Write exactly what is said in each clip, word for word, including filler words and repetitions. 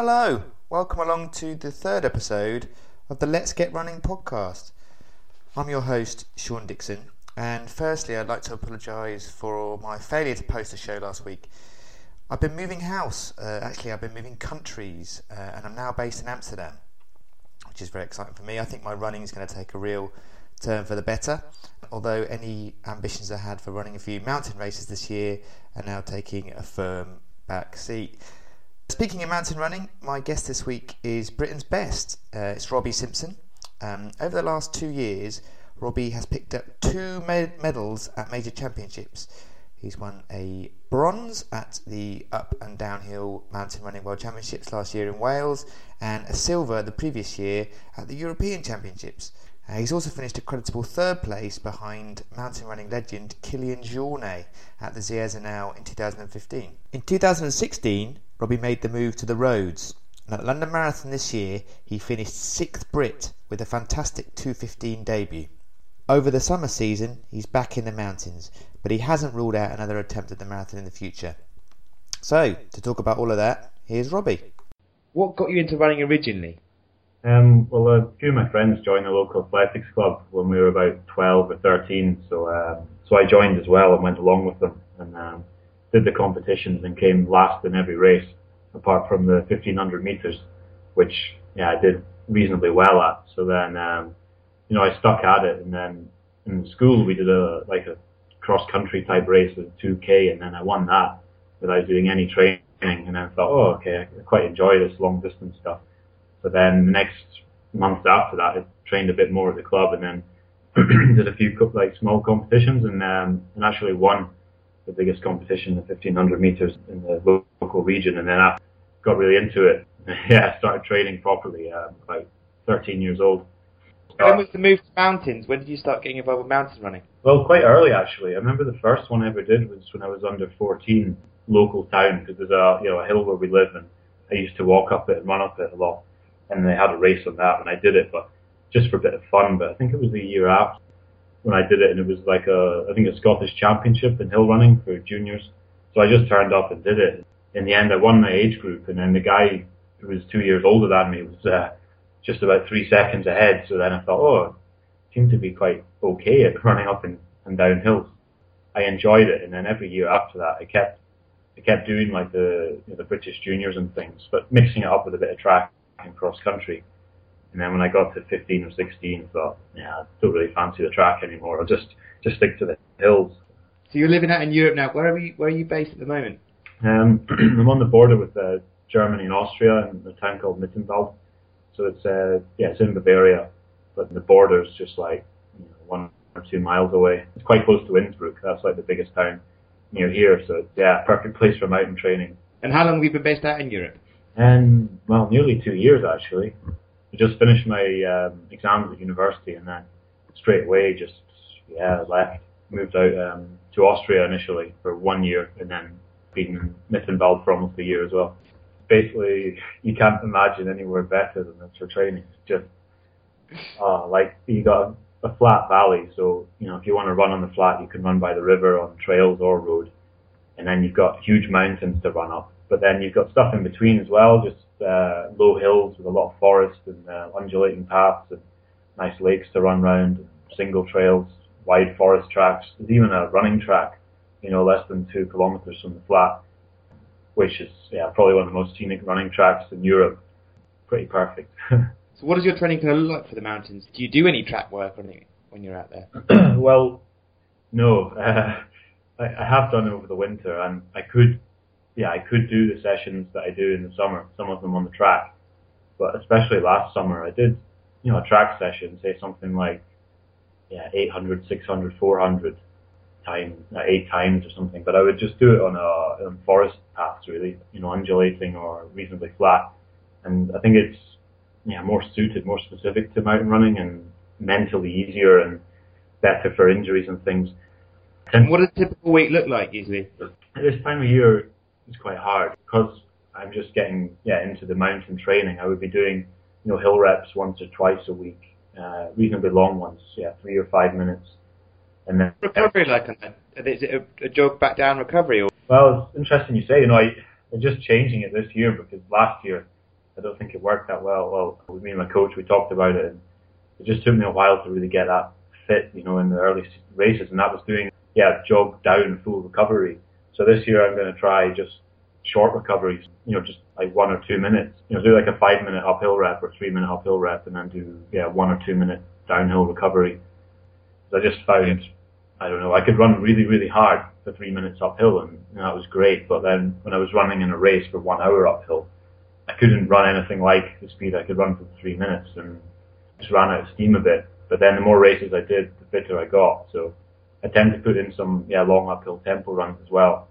Hello, welcome along to the third episode of the Let's Get Running podcast. I'm your host, Sean Dixon, and firstly I'd like to apologise for my failure to post a show last week. I've been moving house, uh, actually I've been moving countries, uh, and I'm now based in Amsterdam, which is very exciting for me. I think my running is going to take a real turn for the better, although any ambitions I had for running a few mountain races this year are now taking a firm back seat. Speaking of mountain running, my guest this week is Britain's best. Uh, it's Robbie Simpson. Um, over the last two years, Robbie has picked up two med- medals at major championships. He's won a bronze at the Up and Downhill Mountain Running World Championships last year in Wales, and a silver the previous year at the European Championships. Uh, he's also finished a creditable third place behind mountain running legend Kilian Jornet at the Zierzanau in two thousand fifteen. In two thousand sixteen, Robbie made the move to the roads, and at London Marathon this year he finished sixth Brit with a fantastic two fifteen debut. Over the summer season he's back in the mountains, but he hasn't ruled out another attempt at the marathon in the future. So, to talk about all of that, here's Robbie. What got you into running originally? Um, well, a few of my friends joined the local athletics club when we were about twelve or thirteen, so um, so I joined as well and went along with them, and um, did the competitions and came last in every race, apart from the fifteen hundred metres, which yeah I did reasonably well at. So then, um, you know, I stuck at it, and then in school we did a like a cross country type race with two K, and then I won that without doing any training, and I thought, oh, okay, I quite enjoy this long distance stuff. So then the next month after that, I trained a bit more at the club, and then did a few like small competitions, and um, and actually won the biggest competition, the fifteen hundred meters in the local region. And then I got really into it. Yeah, I started training properly uh, about thirteen years old. When was the move to mountains? When did you start getting involved with mountain running? Well, quite early actually. I remember the first one I ever did was when I was under fourteen, local town, because there's a you know a hill where we live, and I used to walk up it and run up it a lot. And they had a race on that, and I did it, but just for a bit of fun. But I think it was the year after when I did it, and it was like a, I think a Scottish championship in hill running for juniors. So I just turned up and did it. In the end, I won my age group, and then the guy who was two years older than me was uh, just about three seconds ahead. So then I thought, oh, I seem to be quite okay at running up and, and down hills. I enjoyed it, and then every year after that, I kept, I kept doing like the, you know, the British juniors and things, but mixing it up with a bit of track and cross country. And then when I got to fifteen or sixteen, I thought, yeah, I don't really fancy the track anymore. I'll just just stick to the hills. So you're living out in Europe now. Where are you? Where are you based at the moment? Um, I'm on the border with uh, Germany and Austria in a town called Mittenwald. So it's uh, yeah, it's in Bavaria, but the border's just like you know, one or two miles away. It's quite close to Innsbruck. That's like the biggest town near here. So it's yeah, perfect place for mountain training. And how long have you been based out in Europe? And, well, nearly two years, actually. I just finished my um, exams at university, and then straight away just, yeah, left. Moved out um, to Austria initially for one year, and then been in Mittenwald for almost a year as well. Basically, you can't imagine anywhere better than this for training. It's just, uh, like, you got a, a flat valley, so, you know, if you want to run on the flat, you can run by the river on trails or road. And then you've got huge mountains to run up. But then you've got stuff in between as well, just uh, low hills with a lot of forest and uh, undulating paths and nice lakes to run round, single trails, wide forest tracks. There's even a running track, you know, less than two kilometres from the flat, which is yeah probably one of the most scenic running tracks in Europe. Pretty perfect. So what is your training going to look like for the mountains? Do you do any track work or anything when you're out there? Well, no. Uh, I, I have done it over the winter, and I could Yeah, I could do the sessions that I do in the summer, some of them on the track. But especially last summer, I did, you know, a track session, say something like, yeah, eight hundred, six hundred, four hundred times, uh, eight times or something. But I would just do it on a on forest paths, really, you know, undulating or reasonably flat. And I think it's, yeah, more suited, more specific to mountain running and mentally easier and better for injuries and things. And what does a typical week look like usually? At this time of year, it's quite hard because I'm just getting yeah into the mountain training. I would be doing you know hill reps once or twice a week, uh, reasonably long ones, yeah, three or five minutes, and then recovery like on that. Is it a, a jog back down recovery? Or? Well, it's interesting you say. You know, I I'm just changing it this year because last year I don't think it worked that well. Well, with me and my coach, we talked about it, and it just took me a while to really get that fit, you know, in the early races, and that was doing, yeah, jog down full recovery. So this year I'm going to try just short recoveries, you know, just like one or two minutes, you know, do like a five minute uphill rep or three minute uphill rep, and then do, yeah, one or two minute downhill recovery. I just found, I don't know, I could run really, really hard for three minutes uphill, and you know, that was great. But then when I was running in a race for one hour uphill, I couldn't run anything like the speed I could run for three minutes, and just ran out of steam a bit. But then the more races I did, the fitter I got. So I tend to put in some, yeah, long uphill tempo runs as well,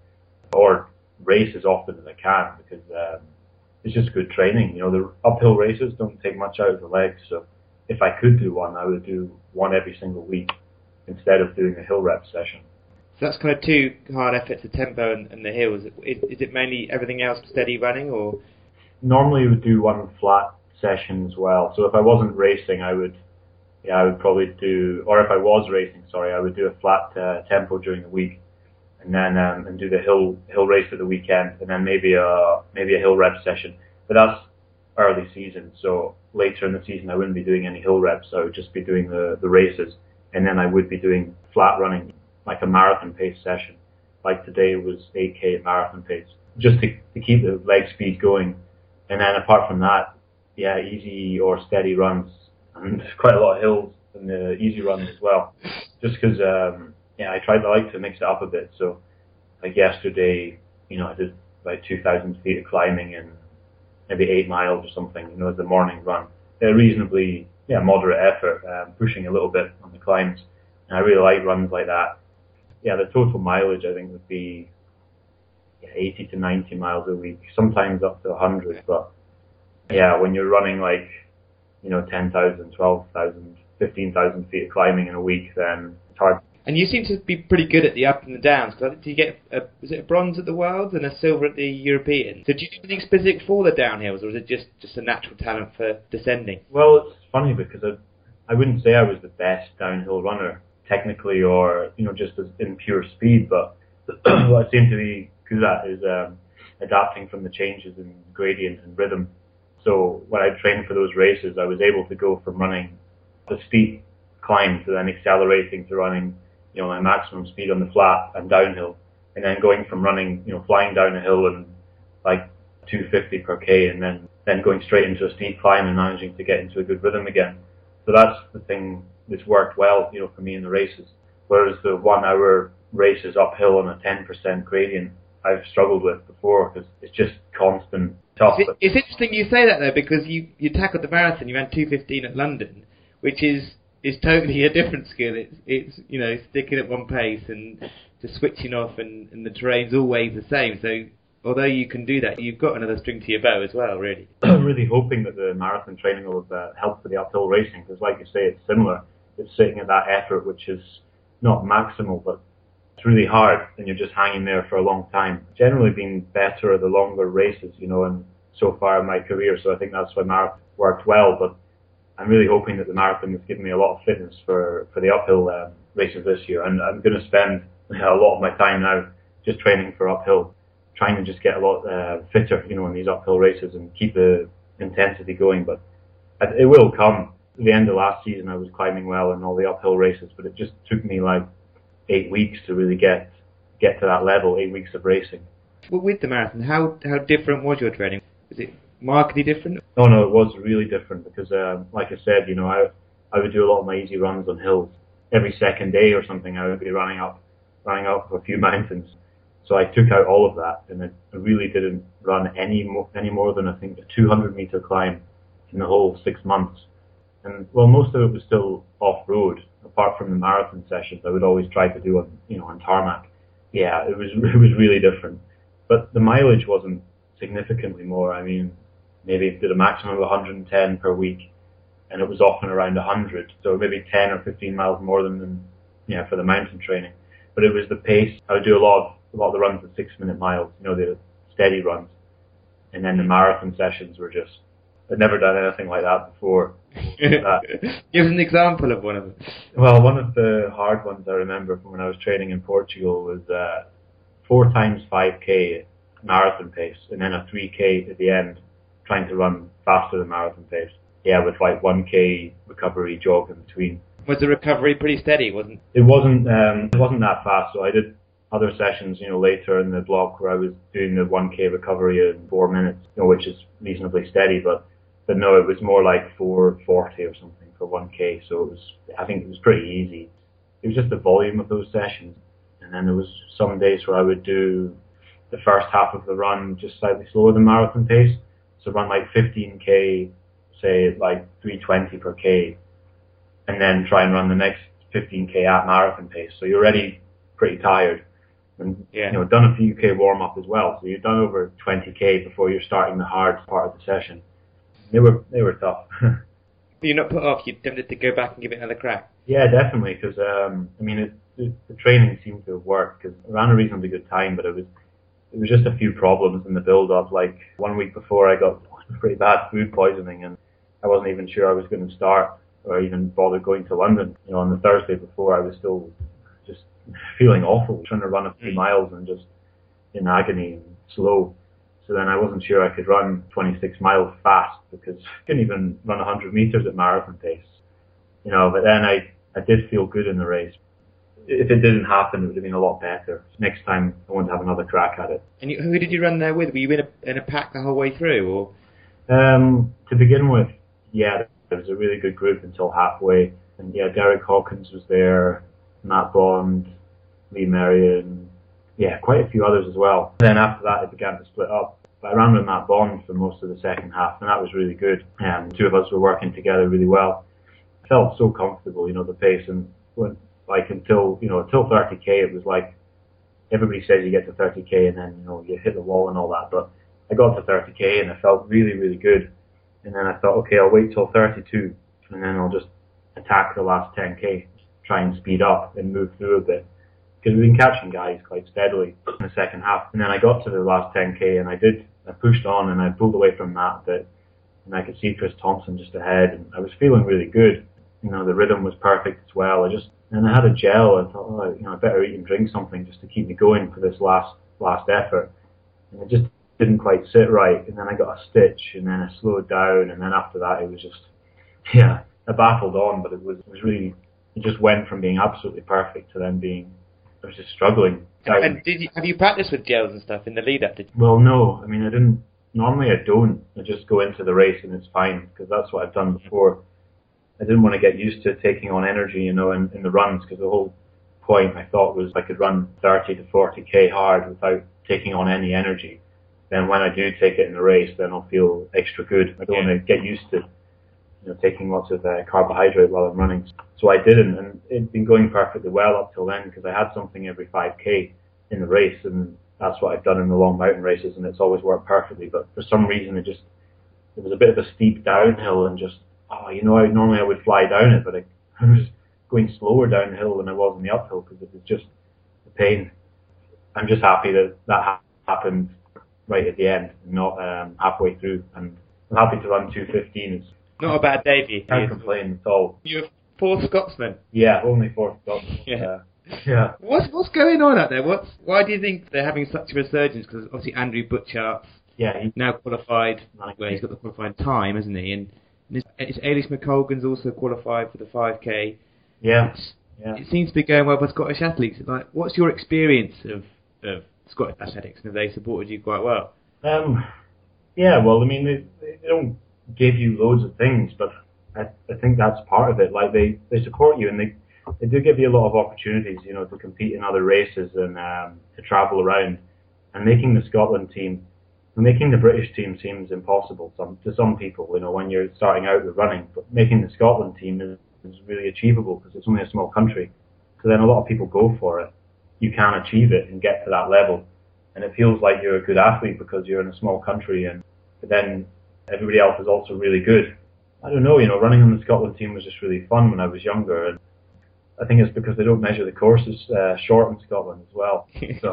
or race as often as I can, because um, it's just good training. You know, the uphill races don't take much out of the legs, so if I could do one, I would do one every single week instead of doing a hill rep session. So that's kind of two hard efforts, the tempo and, and the hills. Is, is it mainly everything else steady running, or? Normally we would do one flat session as well. So if I wasn't racing, I would, yeah, I would probably do, or if I was racing, sorry, I would do a flat uh, tempo during the week, and then um, and do the hill hill race at the weekend, and then maybe a maybe a hill rep session. But that's early season, so later in the season I wouldn't be doing any hill reps. I would just be doing the the races, and then I would be doing flat running, like a marathon pace session. Like today was eight K at marathon pace, just to to keep the leg speed going. And then apart from that, yeah, easy or steady runs, and quite a lot of hills in the easy runs as well. Just because, um, yeah, I tried. I like to mix it up a bit. So, like yesterday, you know, I did like two thousand feet of climbing and maybe eight miles or something. You know, as the morning run, a reasonably, yeah, moderate effort, um, pushing a little bit on the climbs. And I really like runs like that. Yeah, the total mileage I think would be yeah, eighty to ninety miles a week, sometimes up to one hundred. But yeah, when you're running like, you know, ten thousand, twelve thousand, fifteen thousand feet of climbing in a week, then it's hard. And you seem to be pretty good at the up and the downs. Cause did you get a, was it a bronze at the Worlds and a silver at the European? So did you do anything specific for the downhills, or was it just, just a natural talent for descending? Well, it's funny because I, I wouldn't say I was the best downhill runner technically, or you know, just as in pure speed. But what I seem to be good at is um, adapting from the changes in gradient and rhythm. So when I trained for those races, I was able to go from running the steep climb to then accelerating to running, you know, my maximum speed on the flat and downhill, and then going from running, you know, flying down a hill and like two fifty per K, and then, then going straight into a steep climb and managing to get into a good rhythm again. So that's the thing that's worked well, you know, for me in the races. Whereas the one hour races uphill on a ten percent gradient, I've struggled with before because it's just constant tough. It's, it's interesting you say that though, because you, you tackled the marathon, you ran two fifteen at London, which is is totally a different skill. It's, it's you know, sticking at one pace and just switching off, and, and the terrain's always the same. So although you can do that, you've got another string to your bow as well, really. I'm really hoping that the marathon training will uh, help for the uphill racing, because like you say, it's similar. It's sitting at that effort, which is not maximal, but it's really hard, and you're just hanging there for a long time. Generally been better at the longer races, you know, and so far in my career, so I think that's why marathon worked well. But I'm really hoping that the marathon has given me a lot of fitness for, for the uphill um, races this year, and I'm going to spend yeah, a lot of my time now just training for uphill, trying to just get a lot uh, fitter, you know, in these uphill races and keep the intensity going. But it will come. At the end of last season, I was climbing well in all the uphill races, but it just took me like eight weeks to really get get to that level, eight weeks of racing. Well, with the marathon, how how different was your training? Was it markedly different? No, no, it was really different because, um, like I said, you know, I I would do a lot of my easy runs on hills. Every second day or something, I would be running up, running up a few mountains. So I took out all of that, and I really didn't run any more, any more than I think a two hundred meter climb in the whole six months. And well, most of it was still off-road. Apart from the marathon sessions, I would always try to do on, you know, on tarmac. Yeah, it was it was really different. But the mileage wasn't significantly more. I mean, maybe did a maximum of one hundred ten per week, and it was often around one hundred. So maybe ten or fifteen miles more than, than yeah, for the mountain training. But it was the pace. I would do a lot of a lot of the runs at six minute miles, you know, the steady runs. And then the marathon sessions were just, I'd never done anything like that before. uh, Give us an example of one of them. Well, one of the hard ones I remember from when I was training in Portugal was uh, four times five K marathon pace, and then a three K at the end trying to run faster than marathon pace. Yeah, with like one K recovery jog in between. Was the recovery pretty steady? Wasn't it? Wasn't. Um, it wasn't that fast. So I did other sessions, you know, later in the block where I was doing the one K recovery in four minutes, you know, which is reasonably steady. But but no, it was more like four forty or something for one K. So it was. I think it was pretty easy. It was just the volume of those sessions, and then there was some days where I would do the first half of the run just slightly slower than marathon pace. So run like fifteen K, say like three twenty per K, and then try and run the next fifteen K at marathon pace. So you're already pretty tired, and yeah. you know done a few K warm up as well. So you've done over twenty K before you're starting the hard part of the session. They were they were tough. You're not put off. You're tempted to go back and give it another crack. Yeah, definitely. Because um, I mean, it, it, the training seemed to have worked. Because I ran a reasonably good time, but it was it was just a few problems in the build up. Like one week before, I got pretty bad food poisoning, and I wasn't even sure I was going to start or even bother going to London. You know, on the Thursday before, I was still just feeling awful, trying to run a few miles and just in agony and slow. So then I wasn't sure I could run twenty-six miles fast because I couldn't even run one hundred meters at marathon pace. You know, but then I, I did feel good in the race. If it didn't happen, it would have been a lot better. Next time, I want to have another crack at it. And you, who did you run there with? Were you in a, in a pack the whole way through, or? Um, to begin with, yeah, there was a really good group until halfway. And yeah, Derek Hawkins was there, Matt Bond, Lee Marion, yeah, quite a few others as well. Then after that, it began to split up. But I ran with Matt Bond for most of the second half, and that was really good. Um, the two of us were working together really well. I felt so comfortable, you know, the pace, and when, like until, you know, until thirty K, it was like, everybody says you get to thirty K and then, you know, you hit the wall and all that, but I got to thirty K and I felt really, really good. And then I thought, okay, I'll wait till thirty-two, and then I'll just attack the last ten K, try and speed up and move through a bit. Because we've been catching guys quite steadily in the second half. And then I got to the last ten K and I did, I pushed on and I pulled away from that bit. And I could see Chris Thompson just ahead, and I was feeling really good. You know, the rhythm was perfect as well. I just, and I had a gel. I thought, oh, you know, I better eat and drink something just to keep me going for this last, last effort. And it just didn't quite sit right. And then I got a stitch, and then I slowed down. And then after that, it was just, yeah, I battled on, but it was, it was really, it just went from being absolutely perfect to then being, I was just struggling. And, and did you, have you practiced with gels and stuff in the lead up? Did you? Well, no. I mean, I didn't. Normally, I don't. I just go into the race and it's fine because that's what I've done before. I didn't want to get used to taking on energy, you know, in, in the runs, because the whole point I thought was I could run thirty to forty K hard without taking on any energy. Then when I do take it in the race, then I'll feel extra good. I don't Yeah. want to get used to, you know, taking lots of uh, carbohydrate while I'm running. So I didn't, and it'd been going perfectly well up till then because I had something every five K in the race, and that's what I've done in the long mountain races, and it's always worked perfectly. But for some reason, it just, it was a bit of a steep downhill, and just, oh, you know, I, normally I would fly down it, but I, I was going slower downhill than I was in the uphill because it was just the pain. I'm just happy that that ha- happened right at the end, not um, halfway through, and I'm happy to run two fifteen. It's Not a bad day for you. can't complain at all. You're a fourth Scotsman. Yeah, only fourth Scotsman. Yeah. Uh, yeah. What's what's going on out there? What's why do you think they're having such a resurgence? Because obviously Andrew Butchart's Yeah, he, now qualified. Well, he's got the qualified time, hasn't he? And, and it's Eilish McColgan's also qualified for the five K. yeah, It's, yeah. It seems to be going well for Scottish athletes. Like, what's your experience of of Scottish athletics? Have they supported you quite well? Um, yeah, well, I mean, they, they don't give you loads of things, but I, I think that's part of it. Like, they, they support you, and they they do give you a lot of opportunities, you know, to compete in other races and um, to travel around. And making the Scotland team, making the British team seems impossible some, to some people, you know, when you're starting out with running. But making the Scotland team is, is really achievable because it's only a small country. So then a lot of people go for it. You can achieve it and get to that level. And it feels like you're a good athlete because you're in a small country, and but then everybody else is also really good. I don't know, you know, running on the Scotland team was just really fun when I was younger, and I think it's because they don't measure the courses uh, short in Scotland as well. So,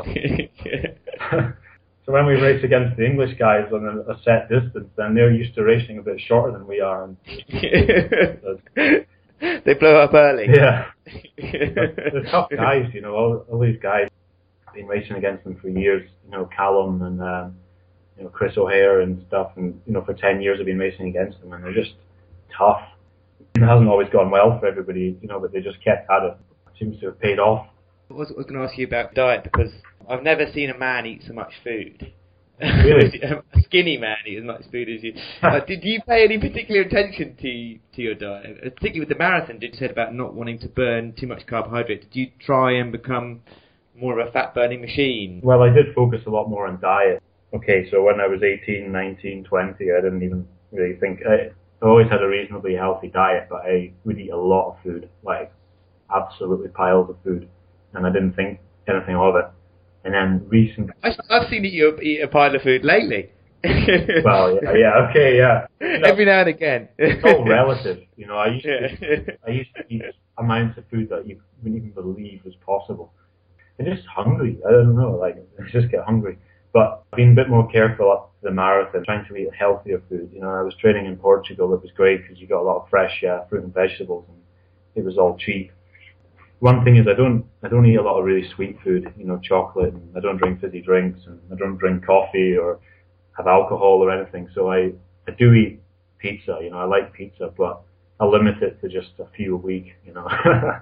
so when we race against the English guys on a, a set distance, then they're used to racing a bit shorter than we are. And so, they blow up early. yeah, they're, they're tough guys, you know. All, all these guys, I've been racing against them for years. You know, Callum and um, you know, Chris O'Hare and stuff, and, you know, for ten years I've been racing against them, and they're just tough. It hasn't always gone well for everybody, you know, but they just kept at it. It seems to have paid off. I was, I was going to ask you about diet, because I've never seen a man eat so much food. Really? A skinny man eat as much food as you. uh, did you pay any particular attention to to your diet, particularly with the marathon? Did you say about not wanting to burn too much carbohydrate? Did you try and become more of a fat burning machine? Well, I did focus a lot more on diet. Okay, so when I was eighteen, nineteen, twenty, I didn't even really think. I, I always had a reasonably healthy diet, but I would eat a lot of food, like absolutely piles of food, and I didn't think anything of it. And then recently, I've seen you eat a pile of food lately. Well, yeah, yeah, okay, yeah. You know, every now and again. It's all relative, you know. I used Yeah. to, I used to eat amounts of food that you wouldn't even believe was possible. I'm just hungry. I don't know, like I just get hungry. But I've been a bit more careful up to the marathon, trying to eat healthier food. You know, I was training in Portugal. It was great because you got a lot of fresh uh, fruit and vegetables, and it was all cheap. One thing is I don't I don't eat a lot of really sweet food, you know, chocolate, and I don't drink fizzy drinks, and I don't drink coffee or have alcohol or anything. So I, I do eat pizza, you know, I like pizza, but I limit it to just a few a week, you know.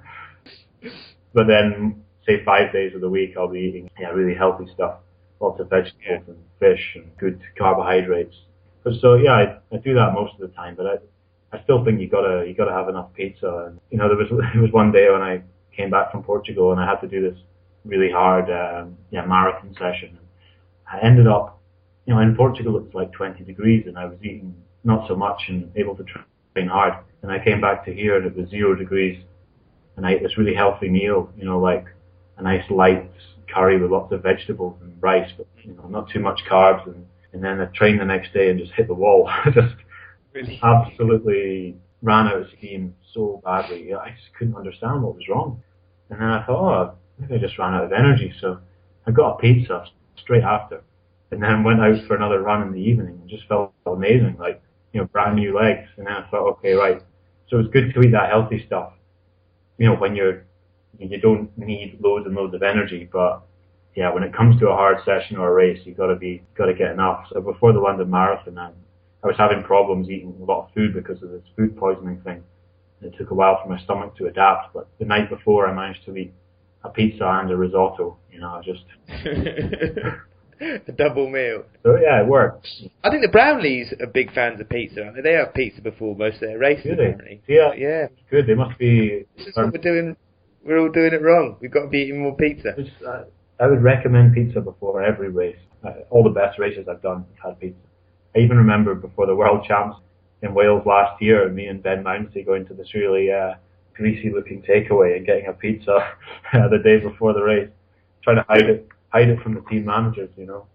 But then, say five days of the week, I'll be eating yeah, really healthy stuff, lots of vegetables and fish and good carbohydrates. But so yeah, I, I do that most of the time, but I, I still think you gotta you gotta have enough pizza. And you know, there was there was one day when I came back from Portugal and I had to do this really hard um, yeah marathon session. I ended up, you know, in Portugal it's like twenty degrees and I was eating not so much and able to train hard. And I came back to here and it was zero degrees, and I ate this really healthy meal, you know, like a nice light curry with lots of vegetables and rice, but you know, not too much carbs. And, and then I trained the next day and just hit the wall. just Really? Absolutely ran out of steam so badly. I just couldn't understand what was wrong. And then I thought, oh, maybe I just ran out of energy. So I got a pizza straight after, and then went out for another run in the evening and just felt amazing, like, you know, brand new legs. And then I thought, okay, right. So it's good to eat that healthy stuff, you know, when you're, you don't need loads and loads of energy. But yeah, when it comes to a hard session or a race, you gotta be, gotta get enough. So before the London Marathon, I, I was having problems eating a lot of food because of this food poisoning thing. It took a while for my stomach to adapt, but the night before I managed to eat a pizza and a risotto, you know, just... A double meal. So yeah, it worked. I think the Brownlees are big fans of pizza, aren't they? They have pizza before most of their races, Do they? apparently. Yeah. Yeah. Good, they must be... This is what we're doing. We're all doing it wrong. We've got to be eating more pizza. Just, uh, I would recommend pizza before every race. Uh, all the best races I've done have had pizza. I even remember before the World Champs in Wales last year, me and Ben Mounsey going to this really uh, greasy-looking takeaway and getting a pizza uh, the day before the race, trying to hide it, hide it from the team managers, you know.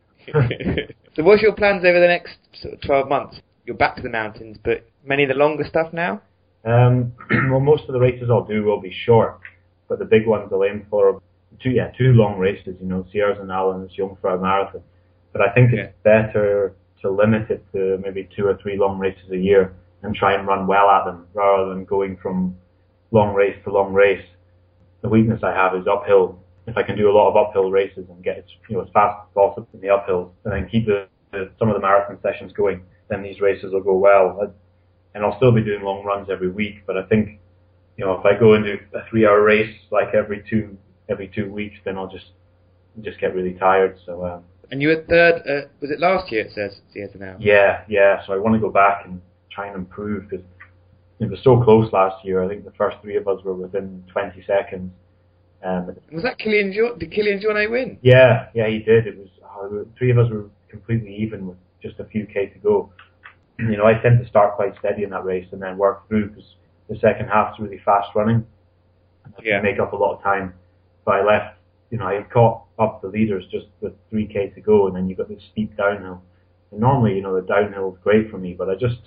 So what's your plans over the next sort of twelve months? You're back to the mountains, but many of the longer stuff now? Um, well, most of the races I'll do will be short, but the big ones I'll aim for two, yeah, two long races, you know, Sierras and Allen's Jungfrau Marathon. But I think it's yeah. better to limit it to maybe two or three long races a year and try and run well at them rather than going from long race to long race. The weakness I have is uphill. If I can do a lot of uphill races and get, you know, as fast as possible in the uphills and then keep the, the, some of the marathon sessions going, then these races will go well. I, and I'll still be doing long runs every week, but I think, you know, if I go and do a three-hour race like every two every two weeks, then I'll just just get really tired. So. Um, And you were third, uh, was it last year it says, Sierra now? Yeah, yeah, so I want to go back and try and improve because it was so close last year. I think the first three of us were within twenty seconds. Um, was that Killian Jornet? Did Killian Jornet win? Yeah, yeah, he did. It was oh, three of us were completely even with just a few K to go. You know, I tend to start quite steady in that race and then work through because the second half's really fast running. And I yeah. can make up a lot of time. But I left, you know, I had caught up the leaders just with three K to go, and then you got this steep downhill. And normally, you know, the downhill is great for me, but I just,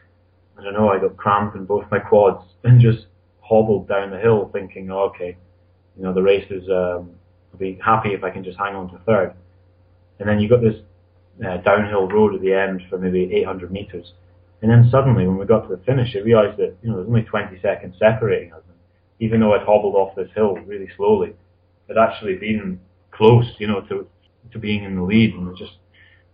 I don't know, I got cramp in both my quads and just hobbled down the hill thinking, oh, okay, you know, the race is, um, I'll be happy if I can just hang on to third. And then you got this uh, downhill road at the end for maybe eight hundred meters. And then suddenly, when we got to the finish, I realized that, you know, there's only twenty seconds separating us. And even though I'd hobbled off this hill really slowly, I'd actually been close, you know, to to being in the lead. And it just,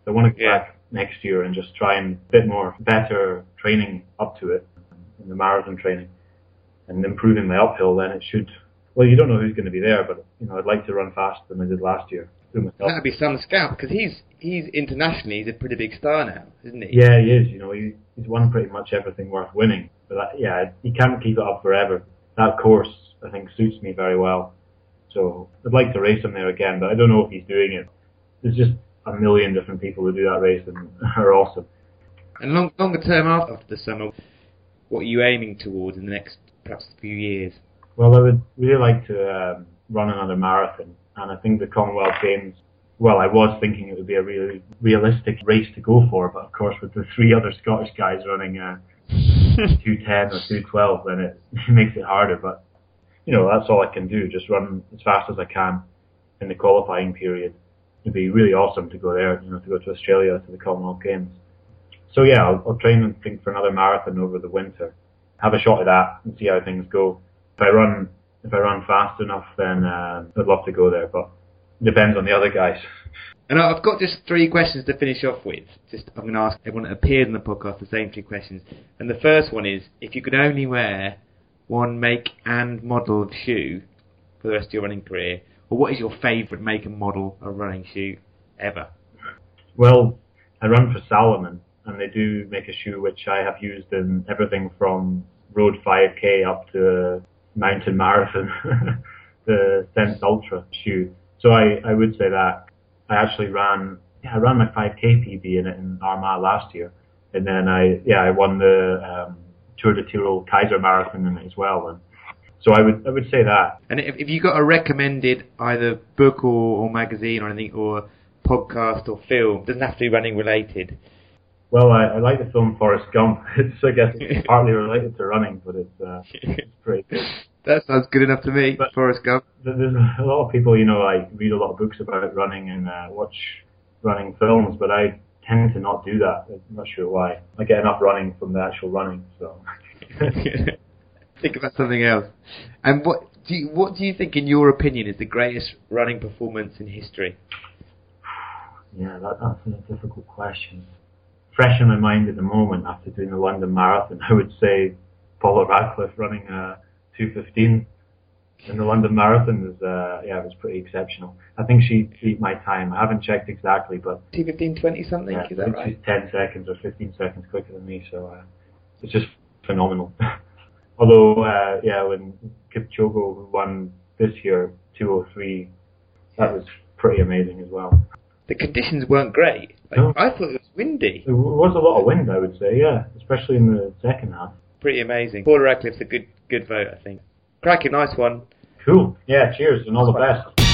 So I want to go Yeah. back next year and just try and a bit more better training up to it in the marathon training and improving my uphill. Then it should. Well, you don't know who's going to be there, but you know I'd like to run faster than I did last year. Do myself. That'd be some scout because he's he's internationally he's a pretty big star now, isn't he? Yeah, he is. You know, he, he's won pretty much everything worth winning. But that, yeah, he can't keep it up forever. That course, I think, suits me very well. So I'd like to race him there again, but I don't know if he's doing it. There's just a million different people who do that race and are awesome. And long, longer term after the summer, what are you aiming towards in the next perhaps few years? Well, I would really like to um, run another marathon, and I think the Commonwealth Games, well, I was thinking it would be a really realistic race to go for, but of course with the three other Scottish guys running uh, two ten or two twelve, then it, it makes it harder, but you know, that's all I can do, just run as fast as I can in the qualifying period. It'd be really awesome to go there, you know, to go to Australia to the Commonwealth Games. So yeah, I'll, I'll train and think for another marathon over the winter, have a shot at that and see how things go. If I run, if I run fast enough, then uh, I'd love to go there, but it depends on the other guys. And I've got just three questions to finish off with. Just I'm going to ask everyone that appeared in the podcast the same three questions. And the first one is, if you could only wear one make and model of shoe for the rest of your running career, or what is your favourite make and model of running shoe ever? Well, I run for Salomon, and they do make a shoe which I have used in everything from Road five K up to Mountain Marathon, the Sense Ultra shoe. So I, I would say that I actually ran, yeah, I ran my five K P B in it in Armagh last year, and then I, yeah, I won the um, Tour de Tyrol Kaiser Marathon in it as well. And so I would, I would say that. And if, if you got a recommended either book or, or magazine or anything, or podcast or film, doesn't have to be running related. Well, I, I like the film Forrest Gump. It's, I guess, it's partly related to running, but it's, uh, it's pretty good. That sounds good enough to me, But Forrest Gump. There's a lot of people, you know, like read a lot of books about running and uh, watch running films, but I tend to not do that. I'm not sure why. I get enough running from the actual running, so. Think about something else. And what do you, what do you think, in your opinion, is the greatest running performance in history? Yeah, that, that's a difficult question. Fresh in my mind at the moment after doing the London Marathon, I would say Paula Radcliffe running uh, two fifteen in the London Marathon was, uh, yeah, it was pretty exceptional. I think she beat my time. I haven't checked exactly, but two fifteen twenty something, yeah, is I that think right? she's ten seconds or fifteen seconds quicker than me, so uh, it's just phenomenal. Although, uh, yeah, when Kipchoge won this year, two oh three, that was pretty amazing as well. The conditions weren't great. Like, No. I thought it was windy. There was a lot of wind, I would say, yeah, especially in the second half. Pretty amazing. Paula Radcliffe's a good good vote, I think. Cracking, nice one. Cool. Yeah, cheers and all the best.